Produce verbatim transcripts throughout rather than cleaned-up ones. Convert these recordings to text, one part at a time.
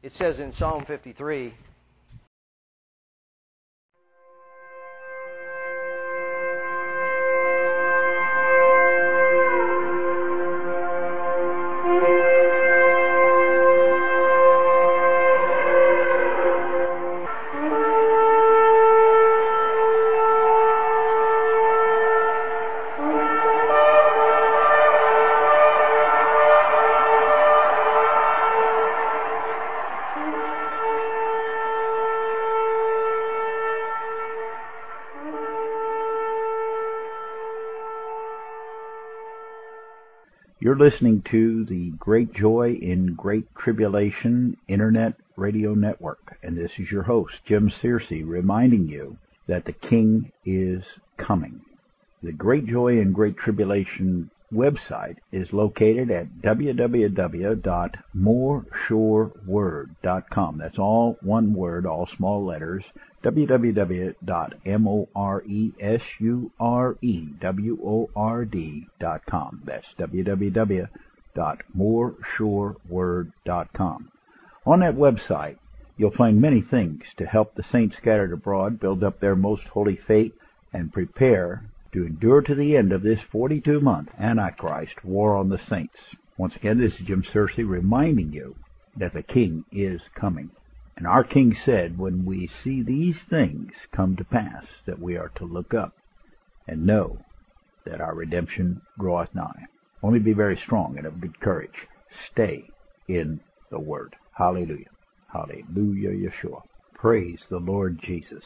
It says in Psalm fifty-three, You're listening to the Great Joy in Great Tribulation Internet Radio Network, and this is your host, Jim Searcy, reminding you that the King is coming. The Great Joy in Great Tribulation website is located at w w w dot more sure word dot com. That's all one word, all small letters, w w w dot more sure word dot com. That's w w w dot more sure word dot com. On that website, you'll find many things to help the saints scattered abroad build up their most holy faith and prepare to endure to the end of this forty-two month Antichrist war on the saints. Once again, this is Jim Searcy reminding you that the King is coming. And our King said, when we see these things come to pass, that we are to look up and know that our redemption draweth nigh. Only be very strong and of good courage. Stay in the Word. Hallelujah. Hallelujah, Yeshua. Praise the Lord Jesus.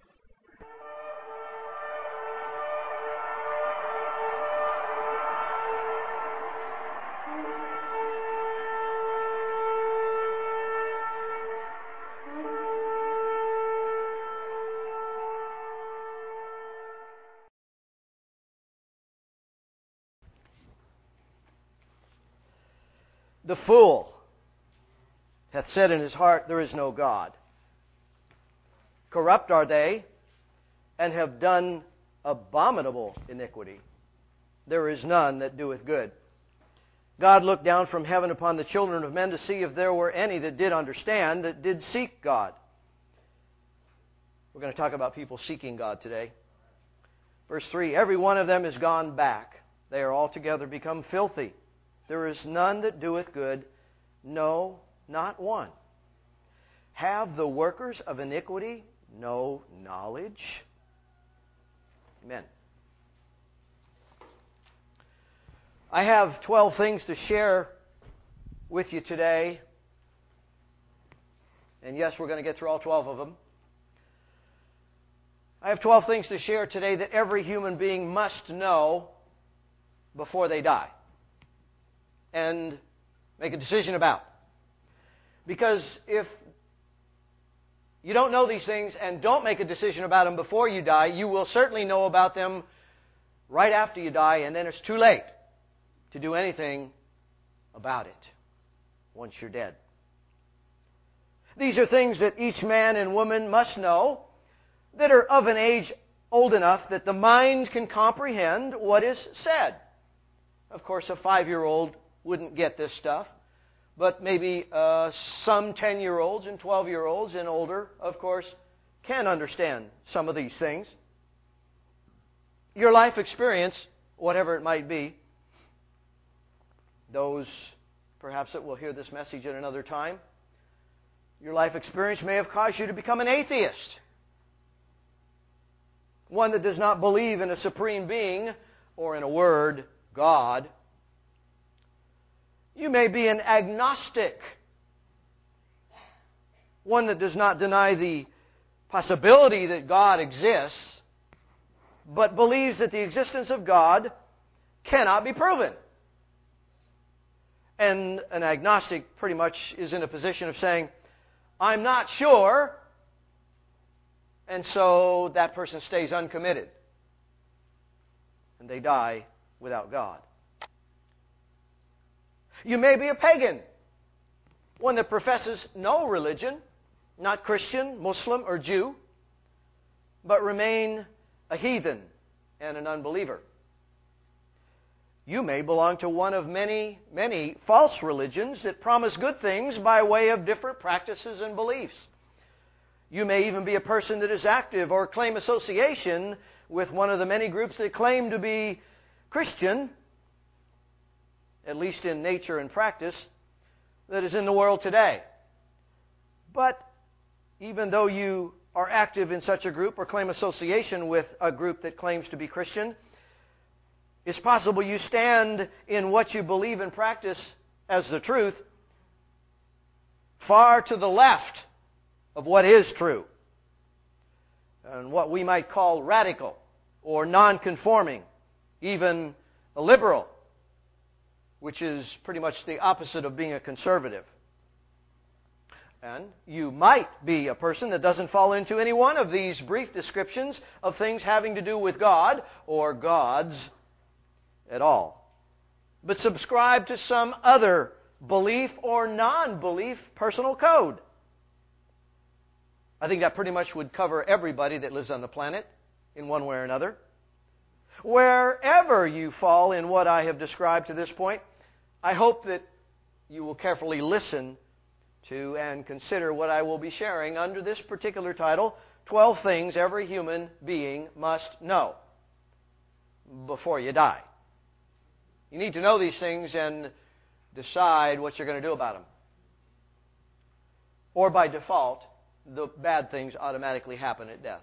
The fool hath said in his heart, there is no God. Corrupt are they, and have done abominable iniquity. There is none that doeth good. God looked down from heaven upon the children of men to see if there were any that did understand, that did seek God. We're going to talk about people seeking God today. Verse three, every one of them is gone back. They are altogether become filthy. There is none that doeth good, no, not one. Have the workers of iniquity no knowledge? Amen. I have twelve things to share with you today. And yes, we're going to get through all twelve of them. I have twelve things to share today that every human being must know before they die and make a decision about. Because if you don't know these things and don't make a decision about them before you die, you will certainly know about them right after you die, and then it's too late to do anything about it once you're dead. These are things that each man and woman must know, that are of an age old enough that the mind can comprehend what is said. Of course, a five-year-old wouldn't get this stuff, but maybe uh, some ten-year-olds and twelve-year-olds and older, of course, can understand some of these things. Your life experience, whatever it might be, those perhaps that will hear this message at another time, your life experience may have caused you to become an atheist. One that does not believe in a supreme being or in a word, God. You may be an agnostic. One that does not deny the possibility that God exists, but believes that the existence of God cannot be proven. And an agnostic pretty much is in a position of saying, I'm not sure, and so that person stays uncommitted. And they die without God. You may be a pagan, one that professes no religion, not Christian, Muslim, or Jew, but remain a heathen and an unbeliever. You may belong to one of many, many false religions that promise good things by way of different practices and beliefs. You may even be a person that is active or claim association with one of the many groups that claim to be Christian, at least in nature and practice, that is in the world today. But even though you are active in such a group or claim association with a group that claims to be Christian, it's possible you stand in what you believe and practice as the truth far to the left of what is true, and what we might call radical or non-conforming, even a liberal, which is pretty much the opposite of being a conservative. And you might be a person that doesn't fall into any one of these brief descriptions of things having to do with God or gods at all, but subscribe to some other belief or non-belief personal code. I think that pretty much would cover everybody that lives on the planet in one way or another. Wherever you fall in what I have described to this point, I hope that you will carefully listen to and consider what I will be sharing under this particular title, twelve Things Every Human Being Must Know Before You Die. You need to know these things and decide what you're going to do about them. Or by default, the bad things automatically happen at death.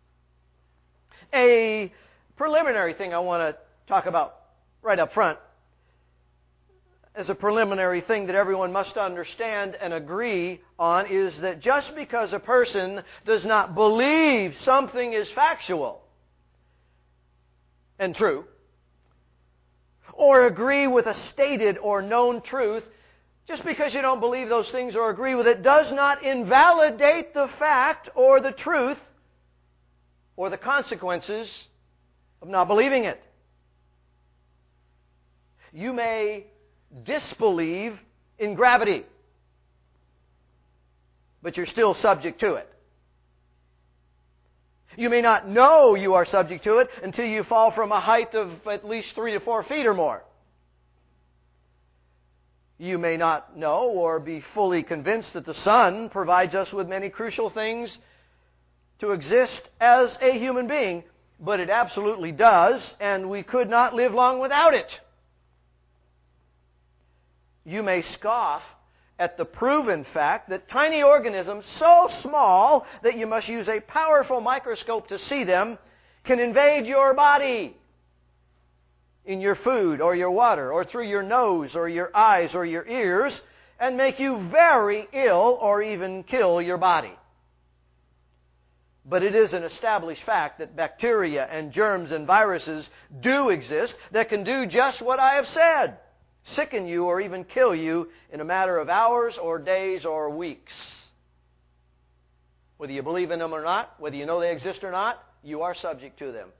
A preliminary thing I want to talk about right up front, as a preliminary thing that everyone must understand and agree on, is that just because a person does not believe something is factual and true, or agree with a stated or known truth, just because you don't believe those things or agree with it does not invalidate the fact or the truth or the consequences of not believing it. You may disbelieve in gravity, but you're still subject to it. You may not know you are subject to it until you fall from a height of at least three to four feet or more. You may not know or be fully convinced that the sun provides us with many crucial things to exist as a human being, but it absolutely does, and we could not live long without it. You may scoff at the proven fact that tiny organisms so small that you must use a powerful microscope to see them can invade your body in your food or your water or through your nose or your eyes or your ears and make you very ill or even kill your body. But it is an established fact that bacteria and germs and viruses do exist that can do just what I have said. Sicken you or even kill you in a matter of hours or days or weeks. Whether you believe in them or not, whether you know they exist or not, you are subject to them.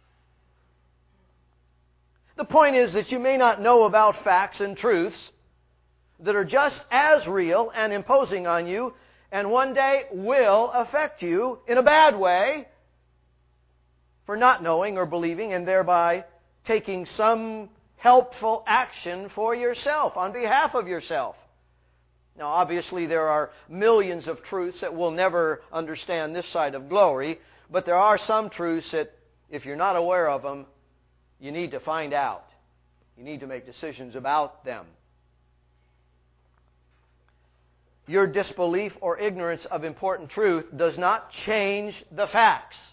The point is that you may not know about facts and truths that are just as real and imposing on you and one day will affect you in a bad way for not knowing or believing and thereby taking some helpful action for yourself, on behalf of yourself. Now, obviously, there are millions of truths that we'll never understand this side of glory, but there are some truths that, if you're not aware of them, you need to find out. You need to make decisions about them. Your disbelief or ignorance of important truth does not change the facts.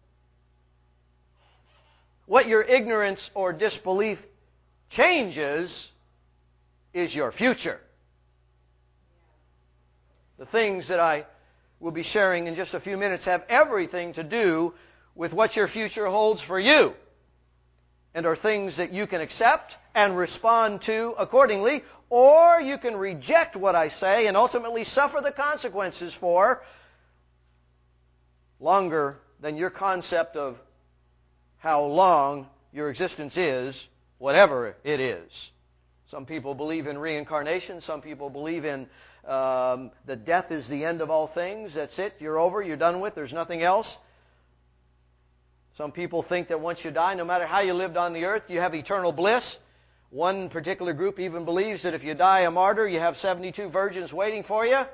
What your ignorance or disbelief changes is your future. The things that I will be sharing in just a few minutes have everything to do with what your future holds for you, and are things that you can accept and respond to accordingly, or you can reject what I say and ultimately suffer the consequences for longer than your concept of how long your existence is, whatever it is. Some people believe in reincarnation. Some people believe in um, that death is the end of all things. That's it. You're over. You're done with. There's nothing else. Some people think that once you die, no matter how you lived on the earth, you have eternal bliss. One particular group even believes that if you die a martyr, you have seventy-two virgins waiting for you.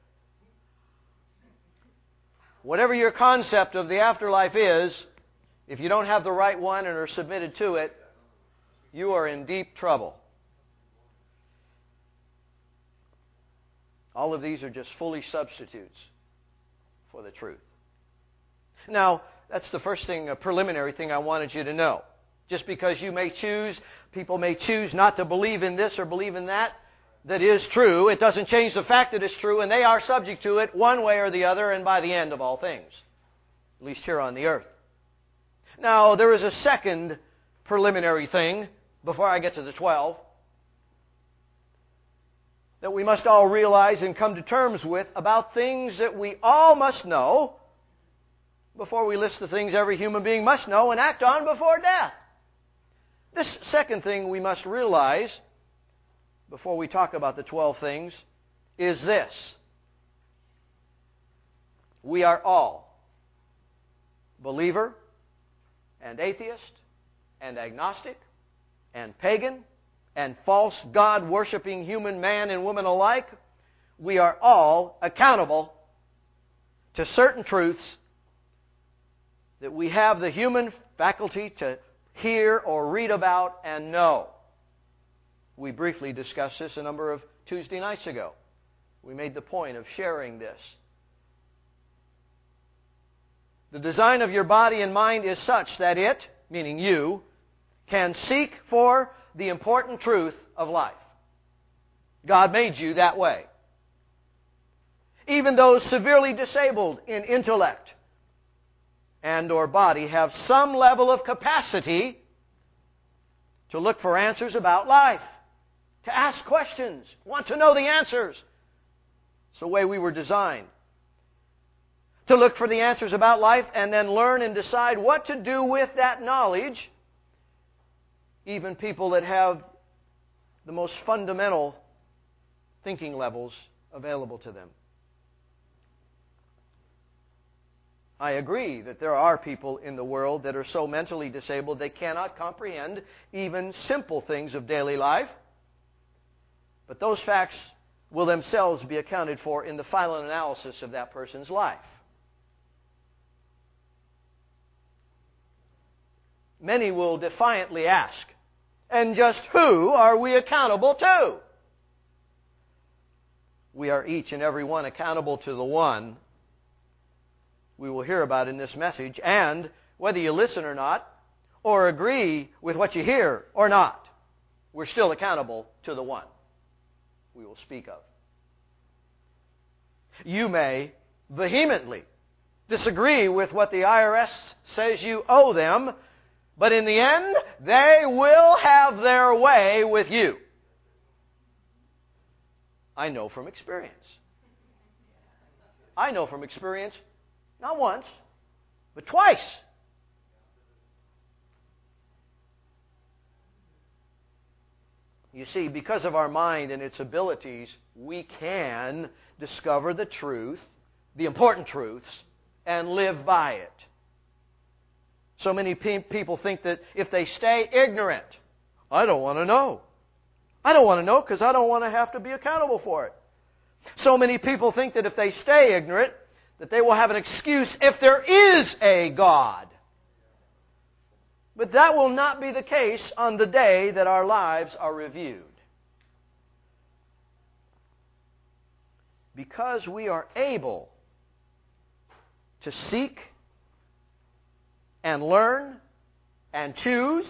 Whatever your concept of the afterlife is, if you don't have the right one and are submitted to it, you are in deep trouble. All of these are just foolish substitutes for the truth. Now, that's the first thing, a preliminary thing I wanted you to know. Just because you may choose, people may choose not to believe in this or believe in that, that is true. It doesn't change the fact that it's true, and they are subject to it one way or the other and by the end of all things, at least here on the earth. Now, there is a second preliminary thing before I get to the twelve that we must all realize and come to terms with about things that we all must know before we list the things every human being must know and act on before death. This second thing we must realize before we talk about the twelve things is this. We are all, believer and atheist and agnostic and pagan and false God-worshiping human man and woman alike, we are all accountable to certain truths that we have the human faculty to hear or read about and know. We briefly discussed this a number of Tuesday nights ago. We made the point of sharing this. The design of your body and mind is such that it, meaning you, can seek for the important truth of life. God made you that way. Even those severely disabled in intellect and or body have some level of capacity to look for answers about life, to ask questions, want to know the answers. It's the way we were designed. To look for the answers about life and then learn and decide what to do with that knowledge. Even people that have the most fundamental thinking levels available to them. I agree that there are people in the world that are so mentally disabled they cannot comprehend even simple things of daily life. But those facts will themselves be accounted for in the final analysis of that person's life. Many will defiantly ask, and just who are we accountable to? We are each and every one accountable to the one we will hear about in this message, and whether you listen or not, or agree with what you hear or not, we're still accountable to the one we will speak of. You may vehemently disagree with what the I R S says you owe them, but in the end, they will have their way with you. I know from experience. I know from experience, not once, but twice. You see, because of our mind and its abilities, we can discover the truth, the important truths, and live by it. So many pe- people think that if they stay ignorant, I don't want to know. I don't want to know because I don't want to have to be accountable for it. So many people think that if they stay ignorant, that they will have an excuse if there is a God. But that will not be the case on the day that our lives are reviewed. Because we are able to seek and learn and choose,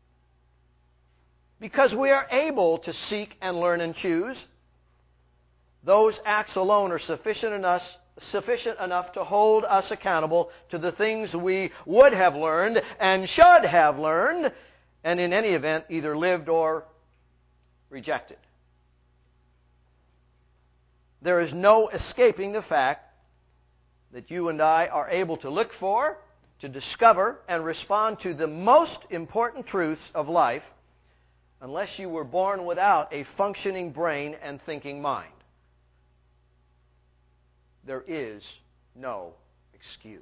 because we are able to seek and learn and choose, those acts alone are sufficient enough, sufficient enough to hold us accountable to the things we would have learned and should have learned, and in any event either lived or rejected. There is no escaping the fact that you and I are able to look for, to discover, and respond to the most important truths of life unless you were born without a functioning brain and thinking mind. There is no excuse.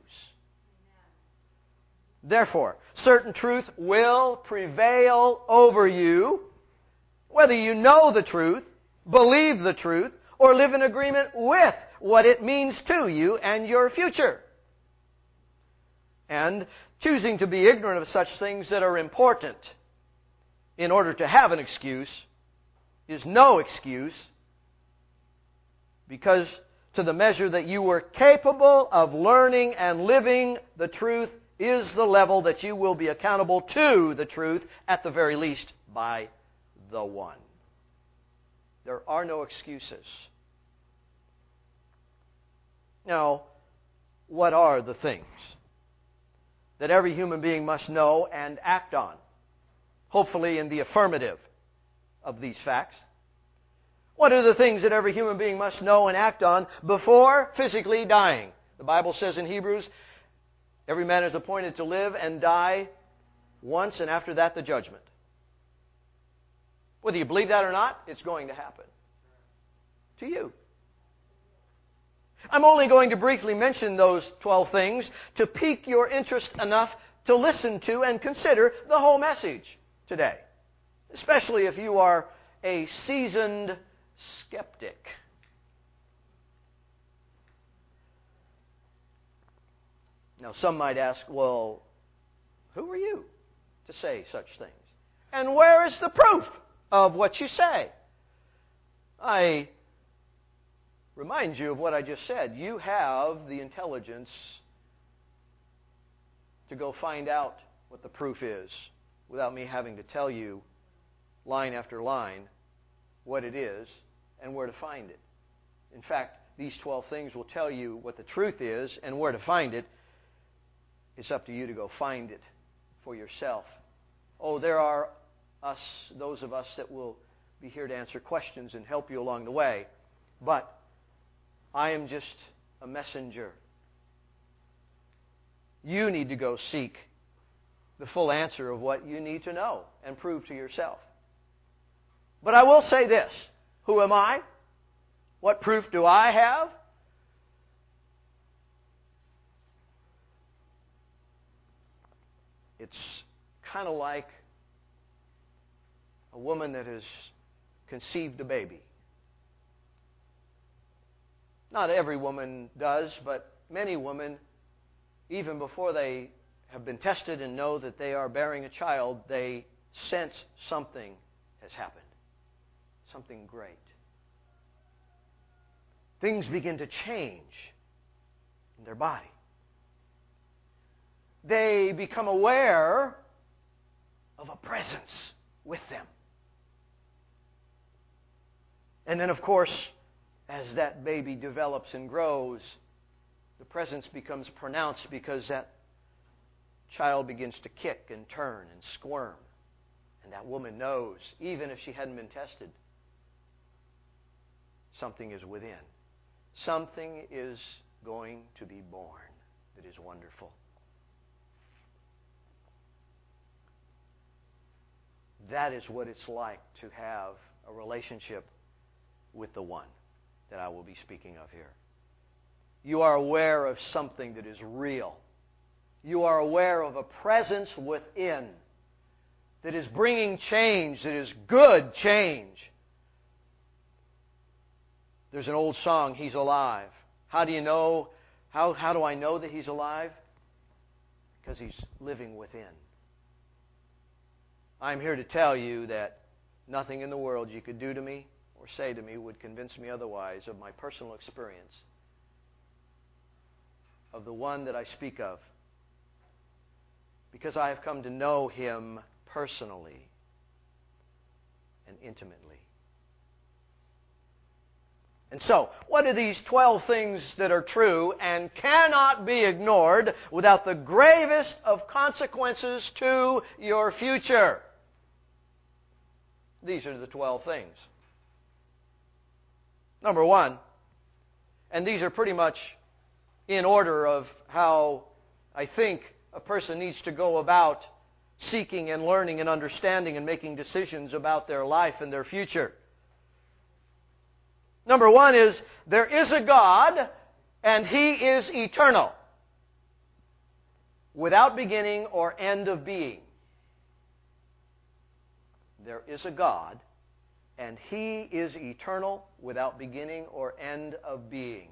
Therefore, certain truth will prevail over you whether you know the truth, believe the truth, or live in agreement with what it means to you and your future. And choosing to be ignorant of such things that are important in order to have an excuse is no excuse, because to the measure that you were capable of learning and living the truth is the level that you will be accountable to the truth, at the very least, by the one. There are no excuses. Now, what are the things that every human being must know and act on? Hopefully in the affirmative of these facts. What are the things that every human being must know and act on before physically dying? The Bible says in Hebrews, every man is appointed to live and die once, and after that the judgment. Whether you believe that or not, it's going to happen to you. I'm only going to briefly mention those twelve things to pique your interest enough to listen to and consider the whole message today, especially if you are a seasoned skeptic. Now, some might ask, well, who are you to say such things? And where is the proof of what you say? I remind you of what I just said. You have the intelligence to go find out what the proof is without me having to tell you line after line what it is and where to find it. In fact, these twelve things will tell you what the truth is and where to find it. It's up to you to go find it for yourself. Oh, there are us, those of us that will be here to answer questions and help you along the way. But I am just a messenger. You need to go seek the full answer of what you need to know and prove to yourself. But I will say this. Who am I? What proof do I have? It's kind of like a woman that has conceived a baby. Not every woman does, but many women, even before they have been tested and know that they are bearing a child, they sense something has happened. Something great. Things begin to change in their body. They become aware of a presence with them. And then, of course, as that baby develops and grows, the presence becomes pronounced because that child begins to kick and turn and squirm. And that woman knows, even if she hadn't been tested, something is within. Something is going to be born that is wonderful. That is what it's like to have a relationship with the one that I will be speaking of here. You are aware of something that is real. You are aware of a presence within that is bringing change, that is good change. There's an old song, He's Alive. How do you know, how, how do I know that He's alive? Because He's living within. I'm here to tell you that nothing in the world you could do to me or say to me would convince me otherwise of my personal experience of the one that I speak of, because I have come to know Him personally and intimately. And so, what are these twelve things that are true and cannot be ignored without the gravest of consequences to your future? These are the twelve things. Number one, and these are pretty much in order of how I think a person needs to go about seeking and learning and understanding and making decisions about their life and their future. Number one is, there is a God, and He is eternal, without beginning or end of being. There is a God, and He is eternal, without beginning or end of being.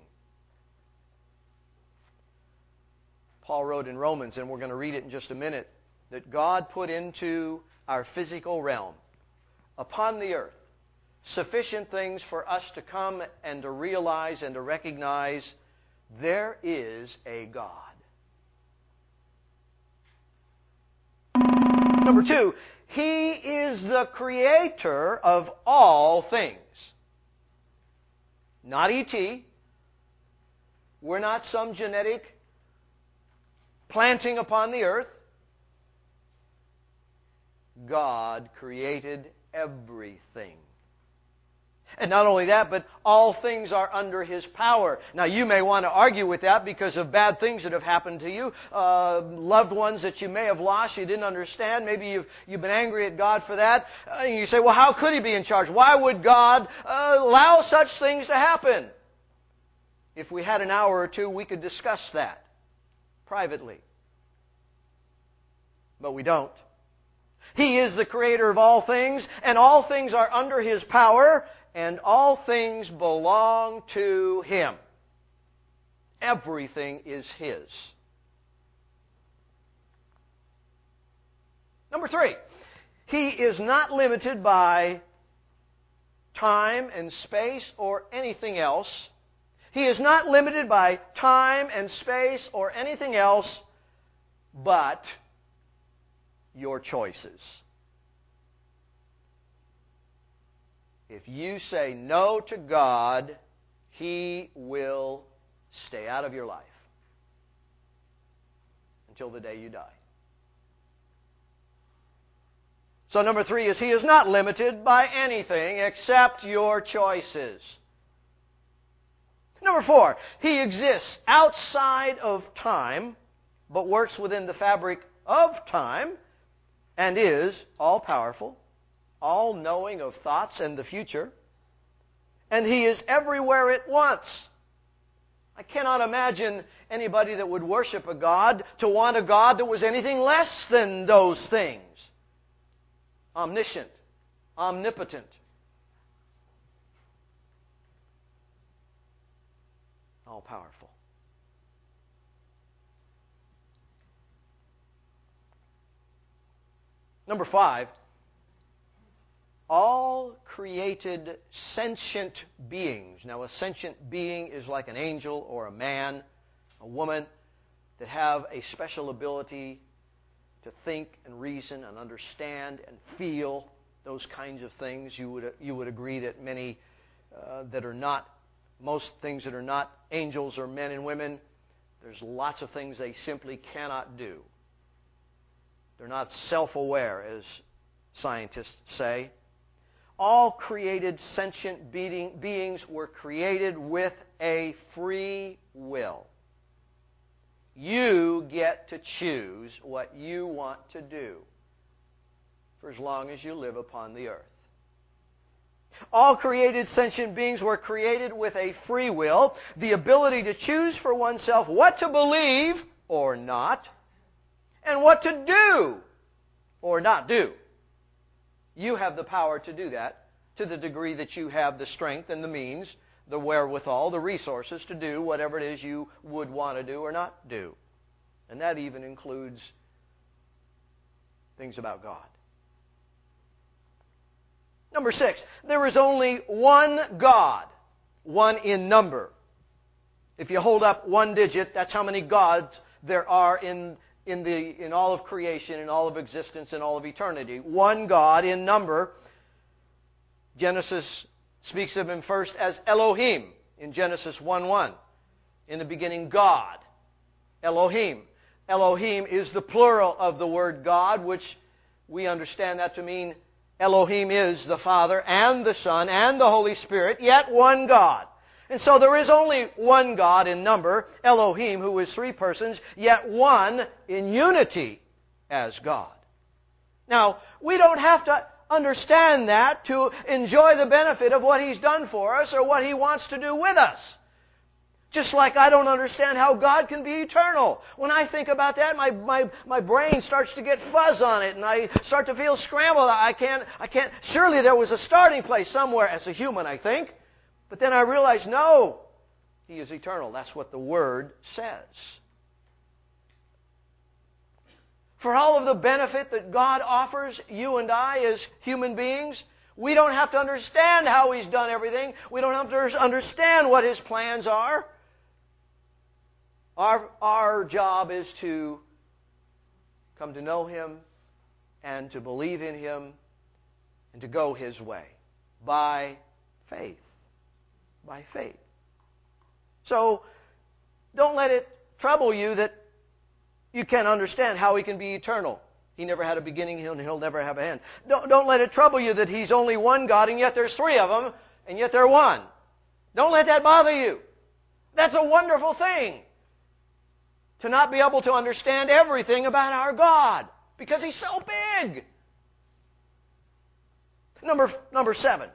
Paul wrote in Romans, and we're going to read it in just a minute, that God put into our physical realm, upon the earth, sufficient things for us to come and to realize and to recognize there is a God. Number two, He is the creator of all things. Not E T. We're not some genetic planting upon the earth. God created everything. And not only that, but all things are under His power. Now, you may want to argue with that because of bad things that have happened to you, uh, loved ones that you may have lost, you didn't understand. Maybe you've, you've been angry at God for that. Uh, and you say, well, how could He be in charge? Why would God uh, allow such things to happen? If we had an hour or two, we could discuss that privately. But we don't. He is the creator of all things, and all things are under His power, and all things belong to Him. Everything is His. Number three, He is not limited by time and space or anything else. He is not limited by time and space or anything else but your choices. If you say no to God, He will stay out of your life until the day you die. So number three is He is not limited by anything except your choices. Number four, He exists outside of time, but works within the fabric of time, and is all-powerful, all-knowing of thoughts and the future, and He is everywhere at once. I cannot imagine anybody that would worship a God to want a God that was anything less than those things. Omniscient, omnipotent, all-powerful. Number five, all created sentient beings. Now, a sentient being is like an angel or a man, a woman, that have a special ability to think and reason and understand and feel those kinds of things. You would you would agree that many uh, that are not, most things that are not angels or men and women, there's lots of things they simply cannot do. They're not self-aware, as scientists say. All created sentient being, beings were created with a free will. You get to choose what you want to do for as long as you live upon the earth. All created sentient beings were created with a free will, the ability to choose for oneself what to believe or not, and what to do or not do. You have the power to do that to the degree that you have the strength and the means, the wherewithal, the resources to do whatever it is you would want to do or not do. And that even includes things about God. Number six, there is only one God, one in number. If you hold up one digit, that's how many gods there are in in the in all of creation, in all of existence, in all of eternity. One God in number. Genesis speaks of Him first as Elohim in Genesis one one. In the beginning, God. Elohim. Elohim is the plural of the word God, which we understand that to mean Elohim is the Father and the Son and the Holy Spirit, yet one God. And so there is only one God in number, Elohim, who is three persons, yet one in unity as God. Now, we don't have to understand that to enjoy the benefit of what He's done for us or what He wants to do with us. Just like I don't understand how God can be eternal. When I think about that, my, my, my brain starts to get fuzz on it and I start to feel scrambled. I can't, I can't, surely there was a starting place somewhere as a human, I think. But then I realize, no, He is eternal. That's what the Word says. For all of the benefit that God offers you and I as human beings, we don't have to understand how He's done everything. We don't have to understand what His plans are. Our, our job is to come to know Him and to believe in Him and to go His way by faith. By faith. So, don't let it trouble you that you can't understand how He can be eternal. He never had a beginning, and He'll never have a end. Don't, don't let it trouble you that He's only one God, and yet there's three of them, and yet they're one. Don't let that bother you. That's a wonderful thing. To not be able to understand everything about our God, because He's so big. Number, number seven.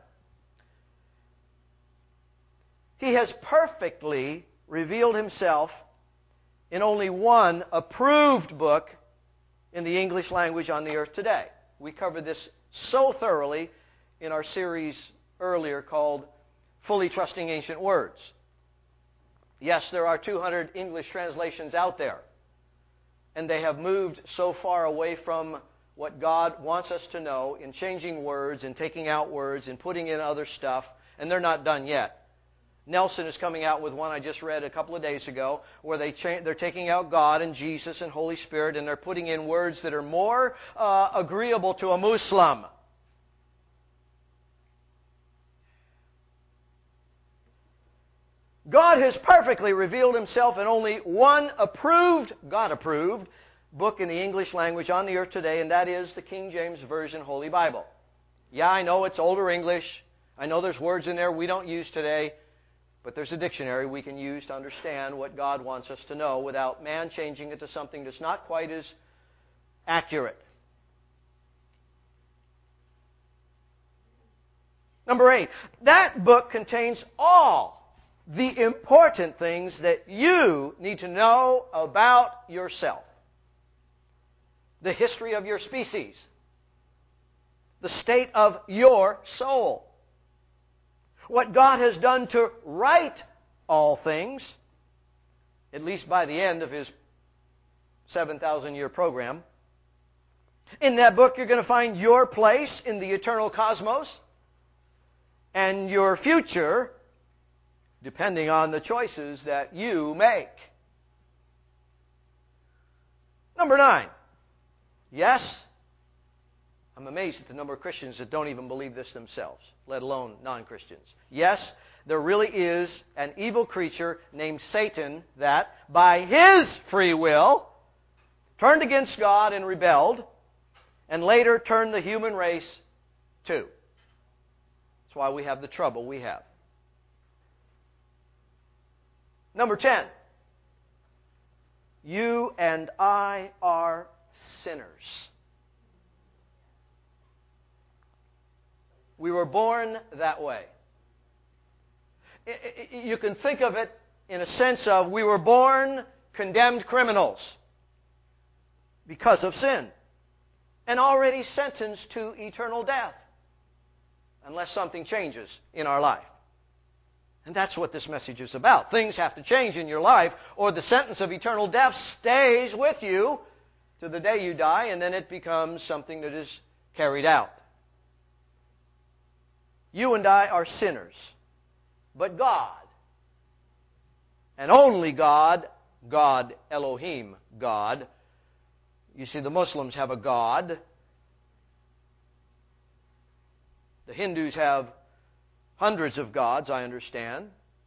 He has perfectly revealed Himself in only one approved book in the English language on the earth today. We covered this so thoroughly in our series earlier called Fully Trusting Ancient Words. Yes, there are two hundred English translations out there, and they have moved so far away from what God wants us to know in changing words and taking out words and putting in other stuff, and they're not done yet. Nelson is coming out with one I just read a couple of days ago where they cha- they're taking out God and Jesus and Holy Spirit and they're putting in words that are more uh, agreeable to a Muslim. God has perfectly revealed Himself in only one approved, God-approved, book in the English language on the earth today, and that is the King James Version Holy Bible. Yeah, I know it's older English. I know there's words in there we don't use today. But there's a dictionary we can use to understand what God wants us to know without man changing it to something that's not quite as accurate. Number eight, that book contains all the important things that you need to know about yourself. The history of your species. The state of your soul. What God has done to right all things, at least by the end of His seven thousand year program. In that book, you're going to find your place in the eternal cosmos and your future, depending on the choices that you make. Number nine. Yes, I'm amazed at the number of Christians that don't even believe this themselves, let alone non-Christians. Yes, there really is an evil creature named Satan that, by his free will, turned against God and rebelled, and later turned the human race too. That's why we have the trouble we have. Number ten. You and I are sinners. We were born that way. You can think of it in a sense of we were born condemned criminals because of sin and already sentenced to eternal death unless something changes in our life. And that's what this message is about. Things have to change in your life or the sentence of eternal death stays with you to the day you die, and then it becomes something that is carried out. You and I are sinners. But God, and only God, God, Elohim, God. You see, the Muslims have a God. The Hindus have hundreds of gods, I understand.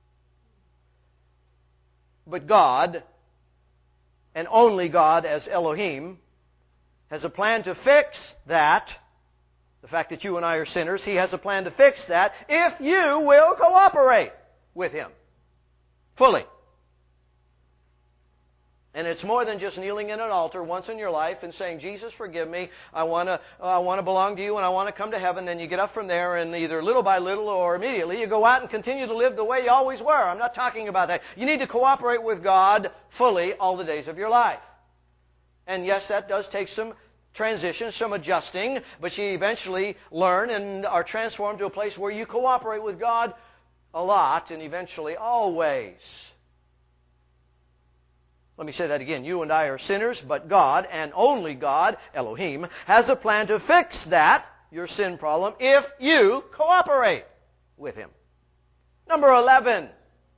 But God, and only God as Elohim, has a plan to fix that. The fact that you and I are sinners, He has a plan to fix that if you will cooperate with Him fully. And it's more than just kneeling in an altar once in your life and saying, Jesus, forgive me. I want to uh, I want to belong to you and I want to come to heaven. Then you get up from there and either little by little or immediately you go out and continue to live the way you always were. I'm not talking about that. You need to cooperate with God fully all the days of your life. And yes, that does take some transition, some adjusting, but you eventually learn and are transformed to a place where you cooperate with God a lot and eventually always. Let me say that again. You and I are sinners, but God, and only God, Elohim, has a plan to fix that, your sin problem, if you cooperate with Him. Number eleven.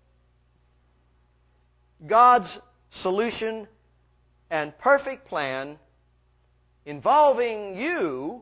God's solution and perfect plan involving you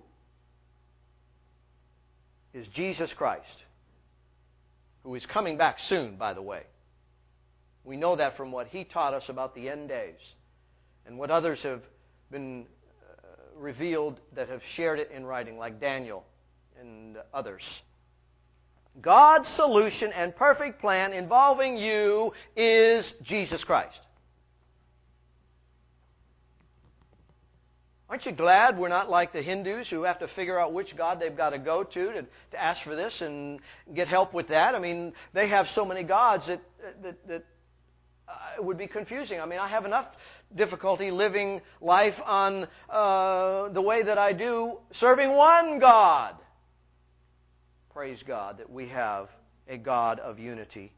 is Jesus Christ, who is coming back soon, by the way. We know that from what He taught us about the end days and what others have been uh, revealed that have shared it in writing, like Daniel and others. God's solution and perfect plan involving you is Jesus Christ. Aren't you glad we're not like the Hindus who have to figure out which God they've got to go to to, to ask for this and get help with that? I mean, they have so many gods that that, that uh, it would be confusing. I mean, I have enough difficulty living life on uh, the way that I do, serving one God. Praise God that we have a God of unity.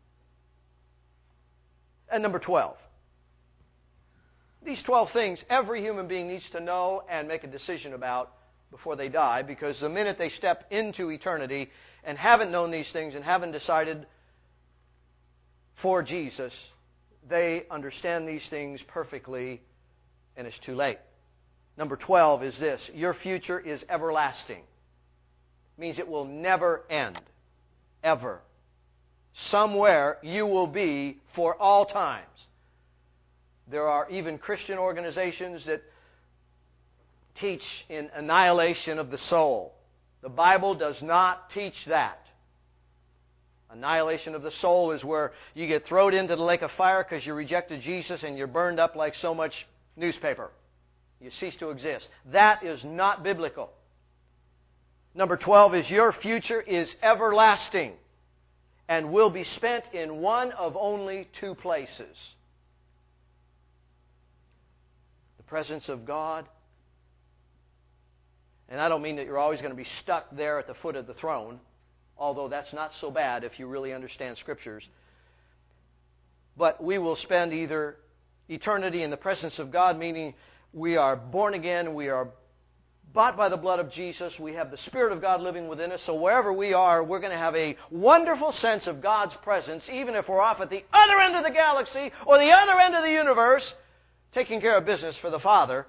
And number twelve. These twelve things every human being needs to know and make a decision about before they die, because the minute they step into eternity and haven't known these things and haven't decided for Jesus, they understand these things perfectly and it's too late. Number twelve is this: your future is everlasting. It means it will never end. Ever. Somewhere you will be for all times. There are even Christian organizations that teach in annihilation of the soul. The Bible does not teach that. Annihilation of the soul is where you get thrown into the lake of fire because you rejected Jesus and you're burned up like so much newspaper. You cease to exist. That is not biblical. Number twelve is your future is everlasting and will be spent in one of only two places. The presence of God. And I don't mean that you're always going to be stuck there at the foot of the throne, although that's not so bad if you really understand Scriptures. But we will spend either eternity in the presence of God, meaning we are born again, we are bought by the blood of Jesus, we have the Spirit of God living within us, so wherever we are, we're going to have a wonderful sense of God's presence, even if we're off at the other end of the galaxy or the other end of the universe, taking care of business for the Father.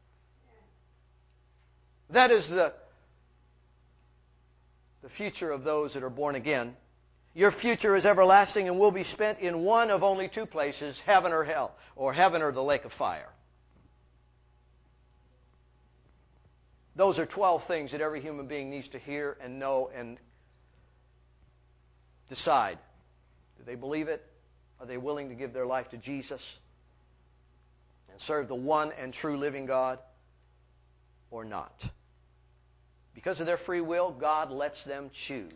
That is the, the future of those that are born again. Your future is everlasting and will be spent in one of only two places, heaven or hell, or heaven or the lake of fire. Those are twelve things that every human being needs to hear and know and decide. Do they believe it? Are they willing to give their life to Jesus and serve the one and true living God, or not? Because of their free will, God lets them choose.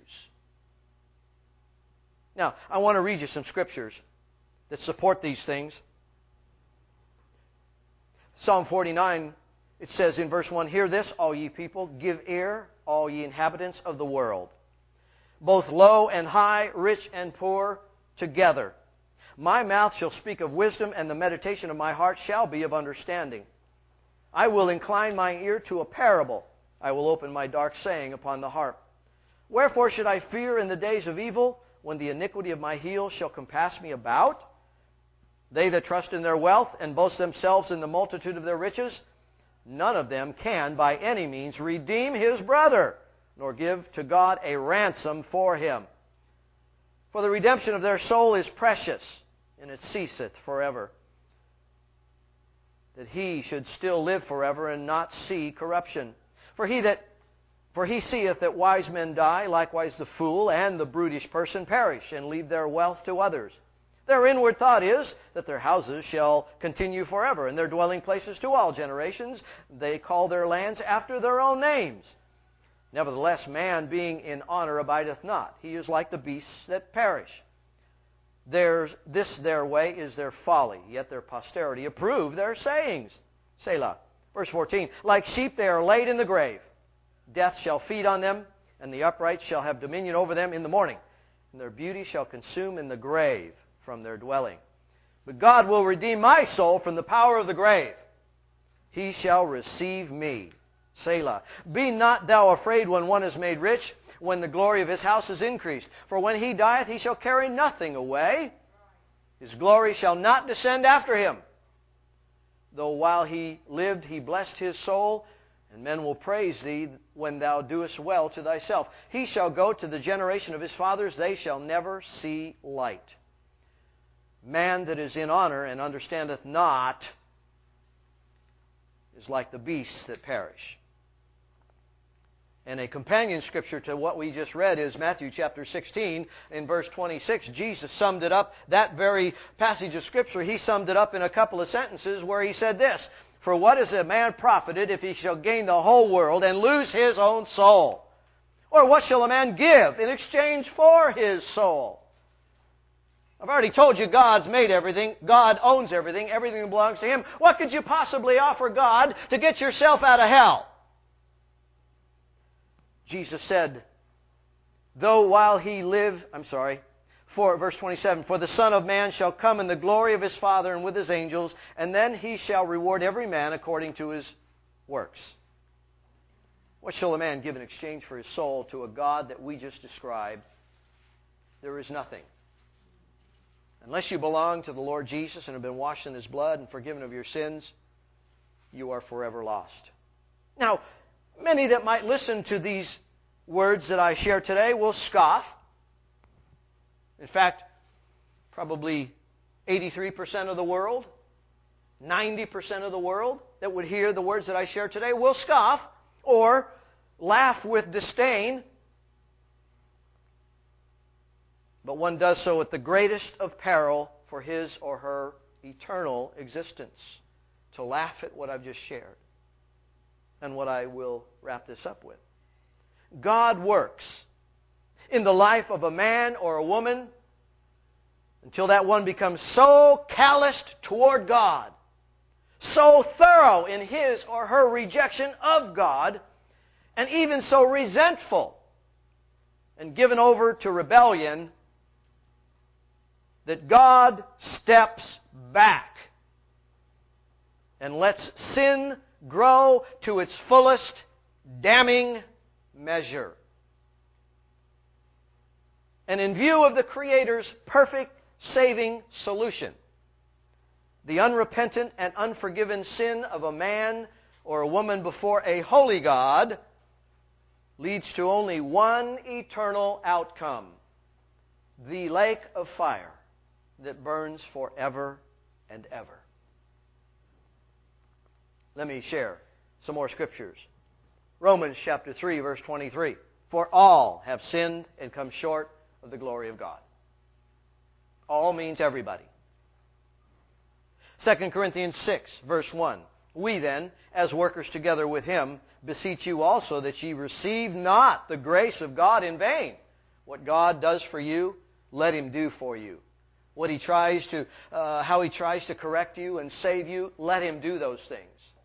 Now, I want to read you some scriptures that support these things. Psalm forty-nine, it says in verse one, "Hear this, all ye people, give ear, all ye inhabitants of the world, both low and high, rich and poor, together. My mouth shall speak of wisdom, and the meditation of my heart shall be of understanding. I will incline my ear to a parable. I will open my dark saying upon the harp. Wherefore should I fear in the days of evil, when the iniquity of my heel shall compass me about? They that trust in their wealth and boast themselves in the multitude of their riches, none of them can by any means redeem his brother, nor give to God a ransom for him. For the redemption of their soul is precious, and it ceaseth forever. That he should still live forever and not see corruption. For he that for he seeth that wise men die, likewise the fool and the brutish person perish, and leave their wealth to others. Their inward thought is that their houses shall continue forever, and their dwelling places to all generations. They call their lands after their own names. Nevertheless, man being in honor abideth not. He is like the beasts that perish. Theirs, this their way is their folly, yet their posterity approve their sayings. Selah. Verse fourteen, like sheep they are laid in the grave. Death shall feed on them, and the upright shall have dominion over them in the morning. And their beauty shall consume in the grave from their dwelling. But God will redeem my soul from the power of the grave. He shall receive me. Selah. Be not thou afraid when one is made rich, when the glory of his house is increased. For when he dieth, he shall carry nothing away. His glory shall not descend after him. Though while he lived, he blessed his soul, and men will praise thee when thou doest well to thyself. He shall go to the generation of his fathers. They shall never see light. Man that is in honor and understandeth not is like the beasts that perish. And a companion scripture to what we just read is Matthew chapter sixteen in verse twenty-six. Jesus summed it up, that very passage of scripture, he summed it up in a couple of sentences where he said this, for what is a man profited if he shall gain the whole world and lose his own soul? Or what shall a man give in exchange for his soul? I've already told you God's made everything. God owns everything. Everything belongs to Him. What could you possibly offer God to get yourself out of hell? Jesus said, though while he live, I'm sorry, for verse twenty-seven, for the Son of Man shall come in the glory of His Father and with His angels, and then He shall reward every man according to his works. What shall a man give in exchange for his soul to a God that we just described? There is nothing. Unless you belong to the Lord Jesus and have been washed in His blood and forgiven of your sins, you are forever lost. Now, many that might listen to these words that I share today will scoff. In fact, probably eighty-three percent of the world, ninety percent of the world that would hear the words that I share today will scoff or laugh with disdain. But one does so at the greatest of peril for his or her eternal existence. To laugh at what I've just shared and what I will wrap this up with. God works in the life of a man or a woman until that one becomes so calloused toward God, so thorough in his or her rejection of God, and even so resentful and given over to rebellion that God steps back and lets sin grow to its fullest damning measure. And in view of the Creator's perfect saving solution, the unrepentant and unforgiven sin of a man or a woman before a holy God leads to only one eternal outcome: the lake of fire that burns forever and ever. Let me share some more scriptures. Romans chapter three, verse twenty-three. For all have sinned and come short of the glory of God. All means everybody. Second Corinthians six, verse one. We then, as workers together with Him, beseech you also that ye receive not the grace of God in vain. What God does for you, let Him do for you. What He tries to, uh, how He tries to correct you and save you, let Him do those things.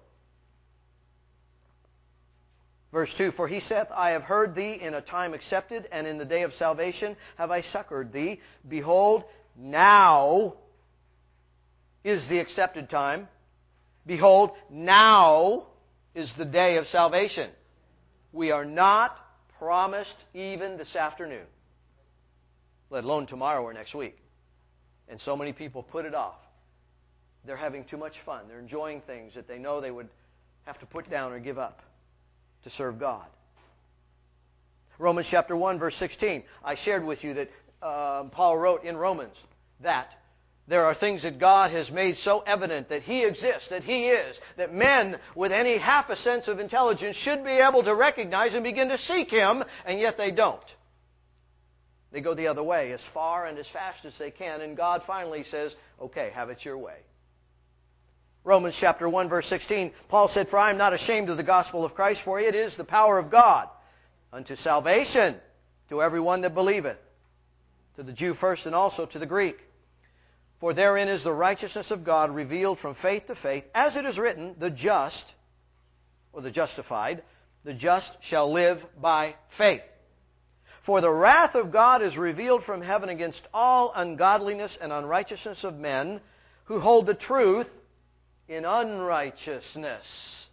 Verse two, for He saith, I have heard thee in a time accepted, and in the day of salvation have I succored thee. Behold, now is the accepted time. Behold, now is the day of salvation. We are not promised even this afternoon, let alone tomorrow or next week. And so many people put it off. They're having too much fun. They're enjoying things that they know they would have to put down or give up to serve God. Romans chapter one, verse sixteen. I shared with you that uh, Paul wrote in Romans that there are things that God has made so evident that He exists, that He is, that men with any half a sense of intelligence should be able to recognize and begin to seek Him, and yet they don't. They go the other way as far and as fast as they can, and God finally says, okay, have it your way. Romans chapter one, verse sixteen, Paul said, "For I am not ashamed of the gospel of Christ, for it is the power of God unto salvation to everyone that believeth, to the Jew first and also to the Greek. For therein is the righteousness of God revealed from faith to faith, as it is written, the just," or the justified, "the just shall live by faith. For the wrath of God is revealed from heaven against all ungodliness and unrighteousness of men who hold the truth in unrighteousness.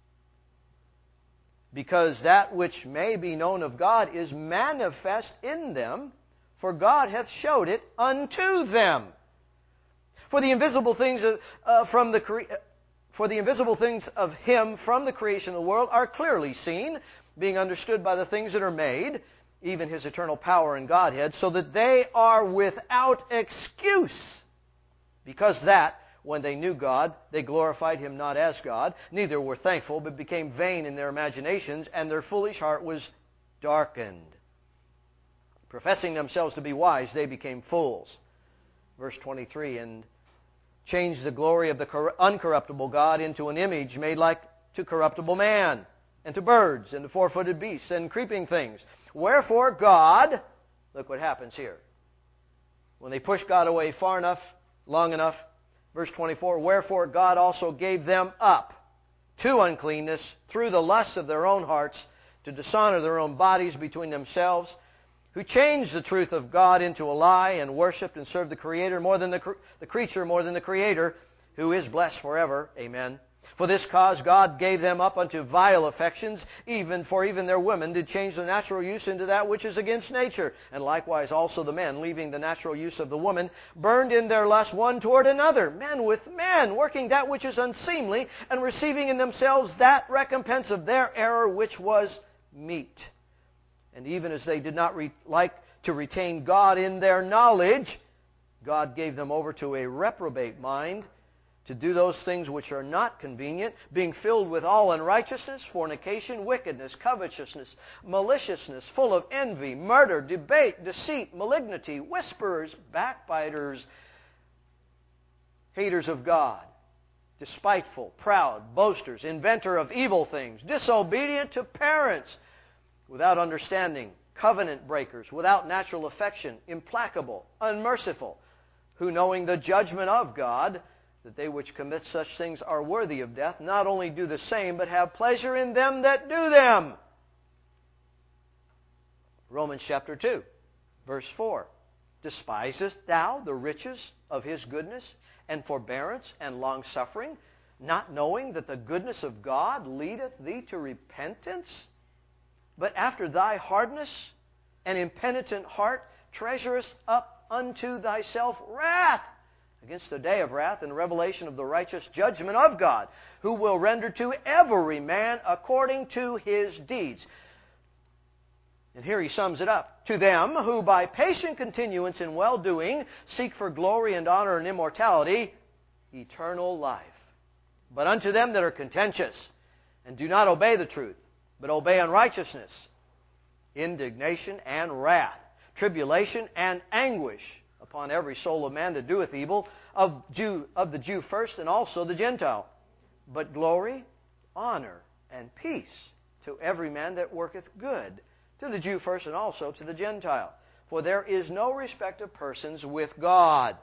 Because that which may be known of God is manifest in them, for God hath showed it unto them. For the invisible things of, uh, from the cre- for the invisible things of Him from the creation of the world are clearly seen, being understood by the things that are made, even His eternal power and Godhead, so that they are without excuse. Because that, when they knew God, they glorified Him not as God, neither were thankful, but became vain in their imaginations, and their foolish heart was darkened. Professing themselves to be wise, they became fools." Verse twenty-three, "And changed the glory of the uncorruptible God into an image made like to corruptible man, and to birds, and to four-footed beasts, and creeping things. Wherefore God," look what happens here. When they push God away far enough, long enough, verse twenty-four, "Wherefore God also gave them up to uncleanness through the lusts of their own hearts, to dishonor their own bodies between themselves, who changed the truth of God into a lie, and worshipped and served the Creator more than the, cre- the creature more than the Creator, who is blessed forever. Amen. For this cause God gave them up unto vile affections, even for even their women did change the natural use into that which is against nature. And likewise also the men, leaving the natural use of the woman, burned in their lust one toward another, men with men, working that which is unseemly, and receiving in themselves that recompense of their error which was meet. And even as they did not re- like to retain God in their knowledge, God gave them over to a reprobate mind, to do those things which are not convenient, being filled with all unrighteousness, fornication, wickedness, covetousness, maliciousness, full of envy, murder, debate, deceit, malignity, whisperers, backbiters, haters of God, despiteful, proud, boasters, inventor of evil things, disobedient to parents, without understanding, covenant breakers, without natural affection, implacable, unmerciful, who knowing the judgment of God, that they which commit such things are worthy of death, not only do the same, but have pleasure in them that do them." Romans chapter two, verse four. "Despisest thou the riches of His goodness, and forbearance, and long-suffering, not knowing that the goodness of God leadeth thee to repentance? But after thy hardness and impenitent heart treasurest up unto thyself wrath against the day of wrath and revelation of the righteous judgment of God, who will render to every man according to his deeds." And here he sums it up. "To them who by patient continuance in well-doing seek for glory and honor and immortality, eternal life. But unto them that are contentious and do not obey the truth, but obey unrighteousness, indignation and wrath, tribulation and anguish upon every soul of man that doeth evil, of Jew, of the Jew first and also the Gentile. But glory, honor, and peace to every man that worketh good, to the Jew first and also to the Gentile. For there is no respect of persons with God."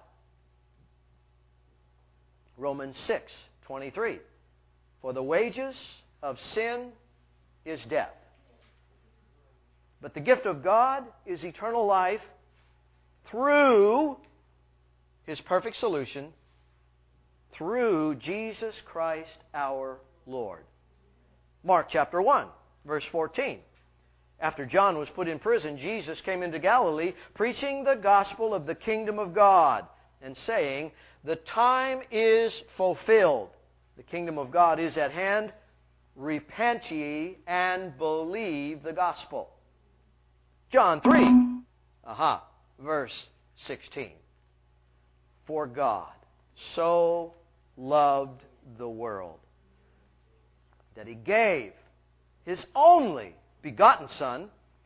Romans six twenty-three. "For the wages of sin is death, but the gift of God is eternal life through His perfect solution, through Jesus Christ our Lord." Mark chapter one, verse fourteen. "After John was put in prison, Jesus came into Galilee, preaching the gospel of the kingdom of God, and saying, The time is fulfilled. The kingdom of God is at hand. Repent ye and believe the gospel." John three, aha, verse sixteen. "For God so loved the world that He gave His only begotten Son,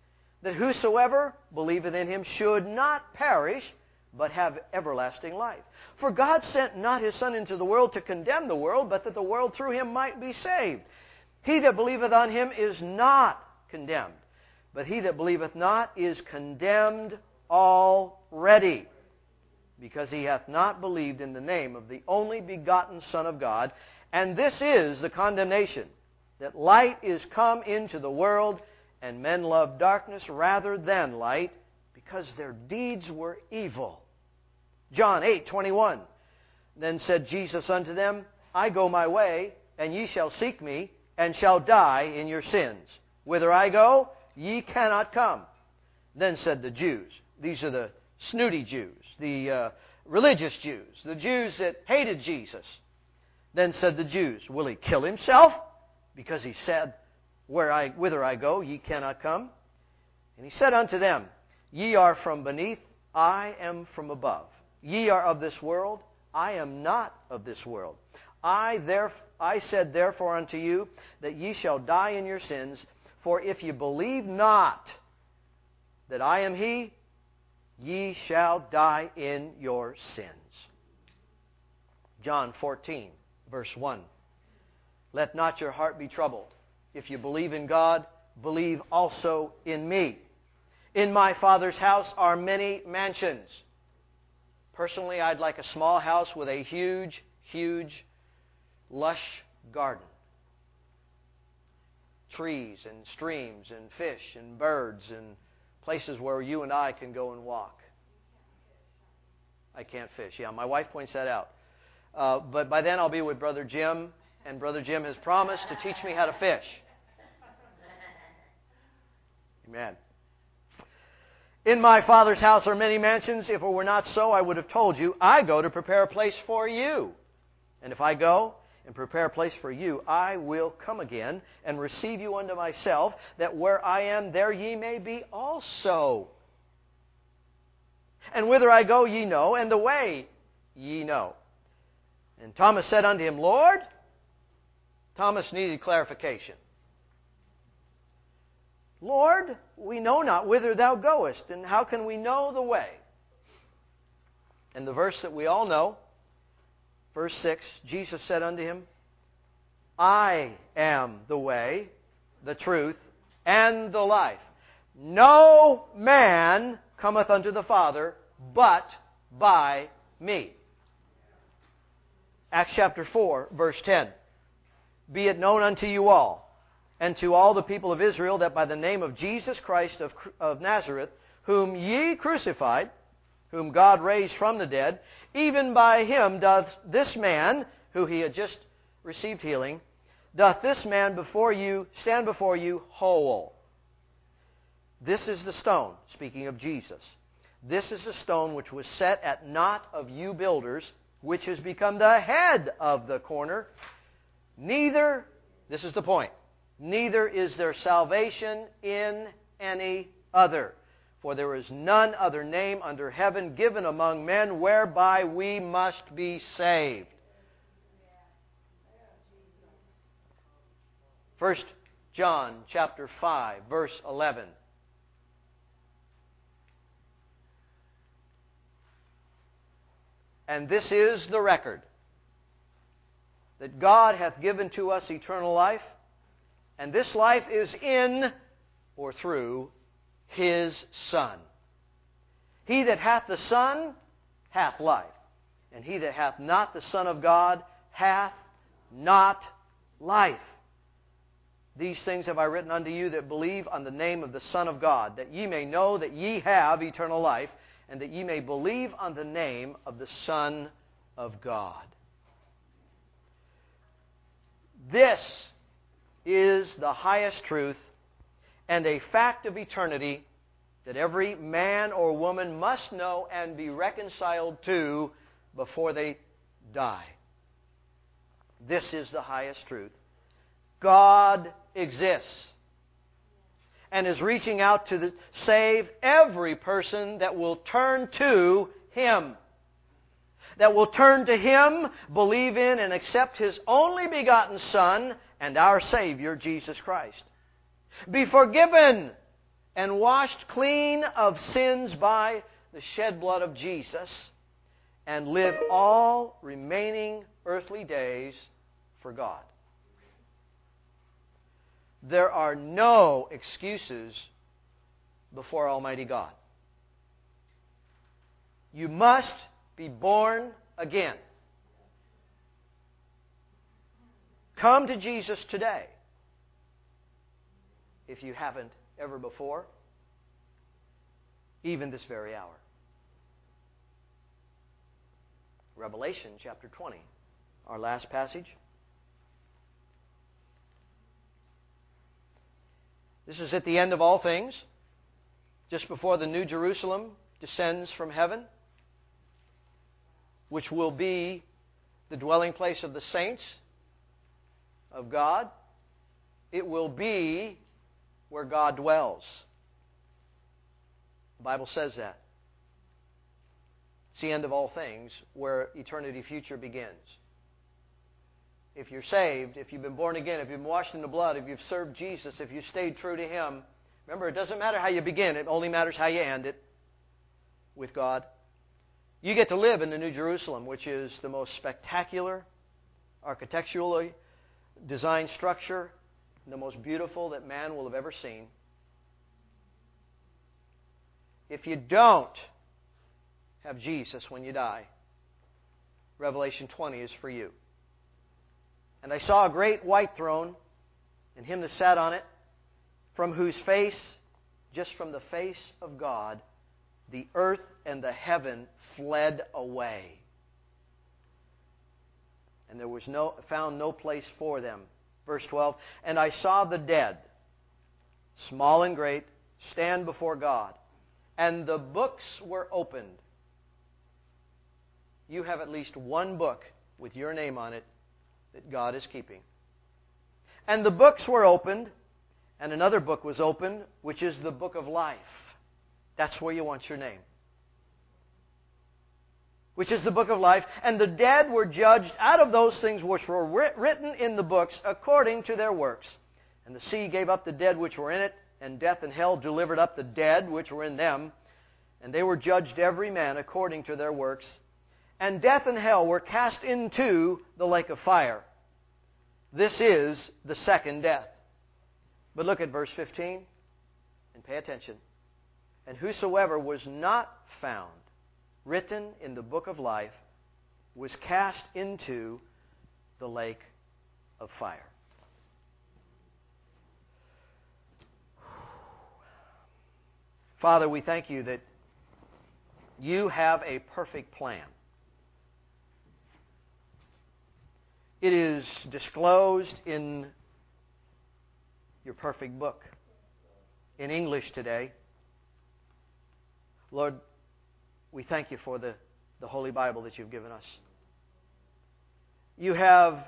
that whosoever believeth in him should not perish, but have everlasting life. For God sent not his Son into the world to condemn the world, but that the world through him might be saved. He that believeth on him is not condemned, but he that believeth not is condemned already, because he hath not believed in the name of the only begotten Son of God. And this is the condemnation, that light is come into the world, and men love darkness rather than light, because their deeds were evil. John eight twenty-one. Then said Jesus unto them, I go my way, and ye shall seek me, and shall die in your sins. Whither I go, ye cannot come. Then said the Jews, these are the snooty Jews, the uh, religious Jews, the Jews that hated Jesus. Then said the Jews, will he kill himself? Because he said, Where I, whither I go, ye cannot come. And he said unto them, Ye are from beneath, I am from above. Ye are of this world, I am not of this world. I, there, I said therefore unto you, that ye shall die in your sins, for if ye believe not that I am he, ye shall die in your sins. John fourteen, verse one. Let not your heart be troubled. If you believe in God, believe also in me. In my Father's house are many mansions. Personally, I'd like a small house with a huge, huge, lush garden. Trees and streams and fish and birds and places where you and I can go and walk. I can't fish. Yeah, my wife points that out. Uh, but by then I'll be with Brother Jim, and Brother Jim has promised to teach me how to fish. Amen. In my Father's house are many mansions. If it were not so, I would have told you. I go to prepare a place for you. And if I go and prepare a place for you, I will come again and receive you unto myself, that where I am, there ye may be also. And whither I go, ye know, and the way ye know. And Thomas said unto him, Lord, Thomas needed clarification. Lord, we know not whither thou goest, and how can we know the way? And the verse that we all know, verse six, Jesus said unto him, I am the way, the truth, and the life. No man cometh unto the Father but by me. Acts chapter four, verse ten. Be it known unto you all, and to all the people of Israel, that by the name of Jesus Christ of, of Nazareth, whom ye crucified, whom God raised from the dead, even by him doth this man, who he had just received healing, doth this man before you stand before you whole. This is the stone, speaking of Jesus. This is the stone which was set at naught of you builders, which has become the head of the corner. Neither, this is the point, neither is there salvation in any other. For there is none other name under heaven given among men whereby we must be saved. First John chapter five, verse eleven. And this is the record, that God hath given to us eternal life, and this life is in or through His Son. He that hath the Son hath life, and he that hath not the Son of God hath not life. These things have I written unto you that believe on the name of the Son of God, that ye may know that ye have eternal life, and that ye may believe on the name of the Son of God. This is the highest truth and a fact of eternity that every man or woman must know and be reconciled to before they die. This is the highest truth. God exists and is reaching out to the, save every person that will turn to Him. That will turn to Him, believe in and accept His only begotten Son and our Savior, Jesus Christ. Be forgiven and washed clean of sins by the shed blood of Jesus, and live all remaining earthly days for God. There are no excuses before Almighty God. You must be born again. Come to Jesus today if you haven't ever before, even this very hour. Revelation chapter twenty, our last passage. This is at the end of all things, just before the New Jerusalem descends from heaven, which will be the dwelling place of the saints of God. It will be where God dwells. The Bible says that. It's the end of all things, where eternity future begins. If you're saved, if you've been born again, if you've been washed in the blood, if you've served Jesus, if you've stayed true to Him, remember, it doesn't matter how you begin, it only matters how you end it with God. You get to live in the New Jerusalem, which is the most spectacular, architecturally designed structure, the most beautiful that man will have ever seen. If you don't have Jesus when you die, Revelation twenty is for you. And I saw a great white throne, and Him that sat on it, from whose face, just from the face of God, the earth and the heaven fled away. And there was no found no place for them. Verse twelve, and I saw the dead, small and great, stand before God, and the books were opened. You have at least one book with your name on it that God is keeping. And the books were opened, and another book was opened, which is the book of life. That's where you want your name. Which is the book of life. And the dead were judged out of those things which were written in the books according to their works. And the sea gave up the dead which were in it, and death and hell delivered up the dead which were in them. And they were judged every man according to their works. And death and hell were cast into the lake of fire. This is the second death. But look at verse fifteen and pay attention. And whosoever was not found written in the book of life was cast into the lake of fire. Father, we thank You that You have a perfect plan. It is disclosed in Your perfect book in English today. Lord, we thank You for the, the Holy Bible that You've given us. You have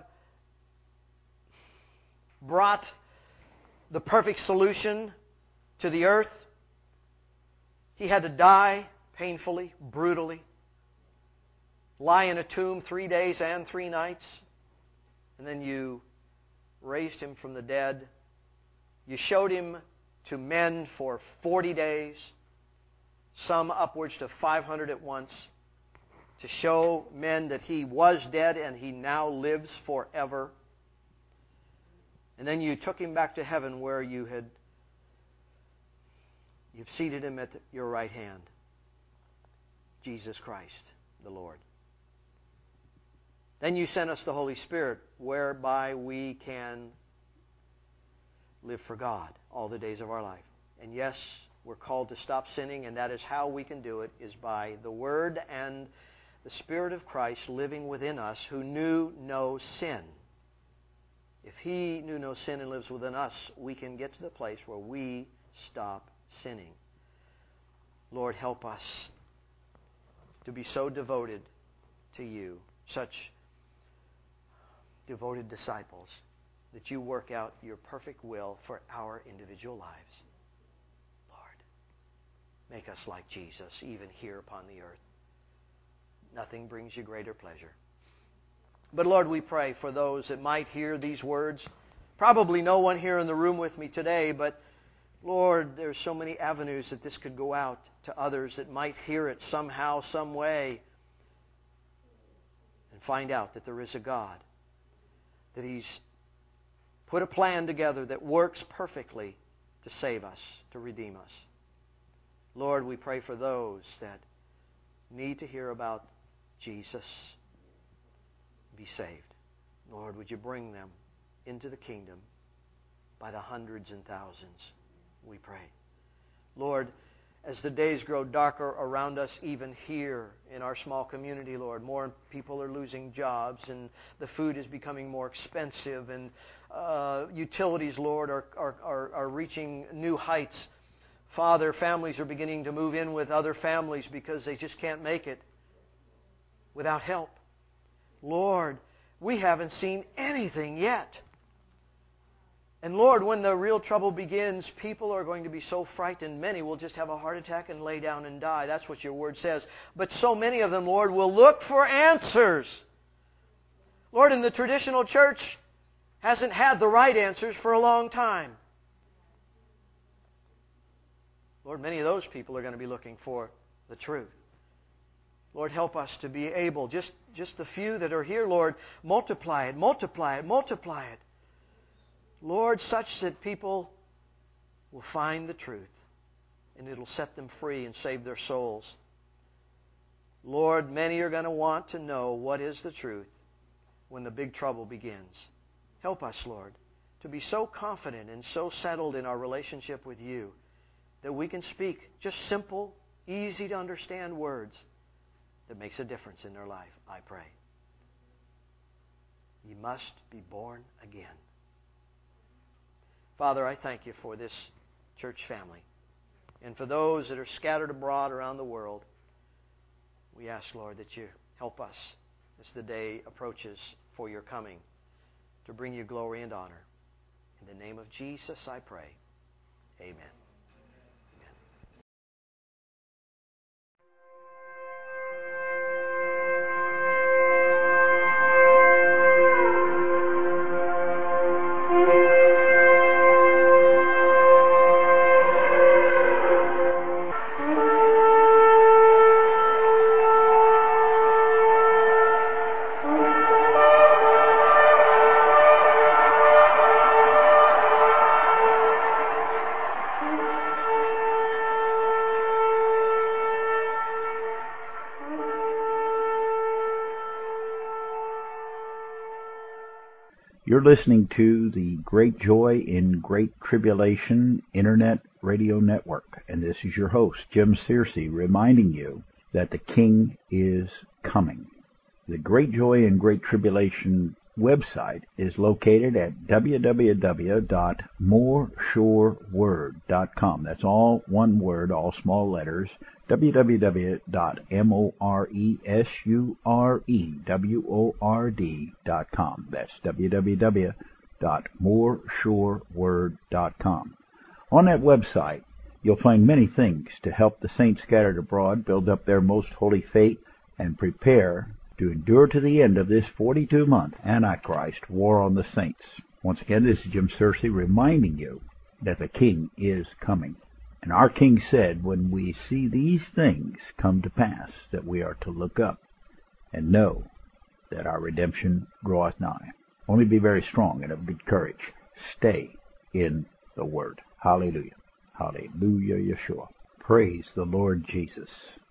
brought the perfect solution to the earth. He had to die painfully, brutally, lie in a tomb three days and three nights, and then You raised Him from the dead. You showed Him to men for forty days, some upwards to five hundred at once, to show men that He was dead and He now lives forever. And then You took Him back to heaven, where You had You've seated Him at Your right hand, Jesus Christ, the Lord. Then You sent us the Holy Spirit, whereby we can live for God all the days of our life. And yes, we're called to stop sinning, and that is how we can do it, is by the Word and the Spirit of Christ living within us, who knew no sin. If He knew no sin and lives within us, we can get to the place where we stop sinning. Lord, help us to be so devoted to You, such devoted disciples, that You work out Your perfect will for our individual lives. Lord, make us like Jesus, even here upon the earth. Nothing brings You greater pleasure. But Lord, we pray for those that might hear these words. Probably no one here in the room with me today, but Lord, there's so many avenues that this could go out to others that might hear it somehow, some way, and find out that there is a God, that He's put a plan together that works perfectly to save us, to redeem us. Lord, we pray for those that need to hear about Jesus, be saved. Lord, would you bring them into the kingdom by the hundreds and thousands, we pray. Lord, as the days grow darker around us, even here in our small community, Lord, more people are losing jobs and the food is becoming more expensive and uh, utilities, Lord, are, are, are, are reaching new heights. Father, families are beginning to move in with other families because they just can't make it without help. Lord, we haven't seen anything yet. And Lord, when the real trouble begins, people are going to be so frightened. Many will just have a heart attack and lay down and die. That's what your Word says. But so many of them, Lord, will look for answers. Lord, and the traditional church hasn't had the right answers for a long time. Lord, many of those people are going to be looking for the truth. Lord, help us to be able, just, just the few that are here, Lord, multiply it, multiply it, multiply it. Lord, such that people will find the truth and it'll set them free and save their souls. Lord, many are going to want to know what is the truth when the big trouble begins. Help us, Lord, to be so confident and so settled in our relationship with You that we can speak just simple, easy to understand words that makes a difference in their life, I pray. You must be born again. Father, I thank You for this church family. And for those that are scattered abroad around the world, we ask, Lord, that You help us as the day approaches for Your coming to bring You glory and honor. In the name of Jesus, I pray. Amen. You're listening to the Great Joy in Great Tribulation Internet Radio Network, and this is your host, Jim Searcy, reminding you that the King is coming. The Great Joy in Great Tribulation website is located at w w w dot more sure word dot com. That's all one word, all small letters, w w w dot more sure word dot com. That's w w w dot more sure word dot com. On that website, you'll find many things to help the saints scattered abroad build up their most holy faith and prepare to endure to the end of this forty-two month Antichrist war on the saints. Once again, this is Jim Searcy reminding you that the King is coming. And our King said, when we see these things come to pass, that we are to look up and know that our redemption draweth nigh. Only be very strong and of good courage. Stay in the Word. Hallelujah. Hallelujah, Yeshua. Praise the Lord Jesus.